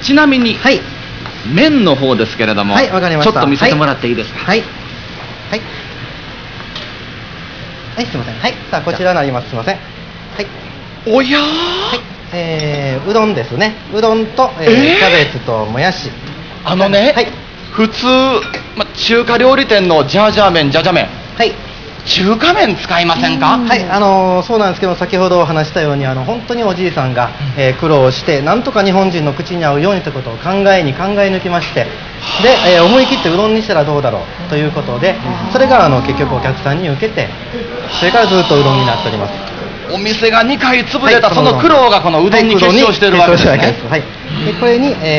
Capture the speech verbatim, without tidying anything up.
ちなみに、 はい、 麺の方ですけれども、 はい、わかりました。 ちょっと見せてもらっていいですか。 はいはいはい、すいません。はい、さあこちらになります。すいません。はい、 おやー、 はい、えー、うどんですね。うどんと、えーえーキャベツともやし。 あのね、 はい普通、ま、中華料理店のジャージャー麺、ジャジャ麺、 はい、 中華麺使いませんか。 はい、あのーそうなんですけど、先ほどお話したように、あの本当におじいさんが、えー苦労してなんとか日本人の口に合うようにということを考えに考え抜きまして、で、えー思い切ってうどんにしたらどうだろうということで、それがあの結局お客さんに受けて、それからずっとうどんになっております。 お店がにかい潰れた、 はい、 その苦労がこのうどんに結晶しているわけですね。 はい、はい、でこれに、えー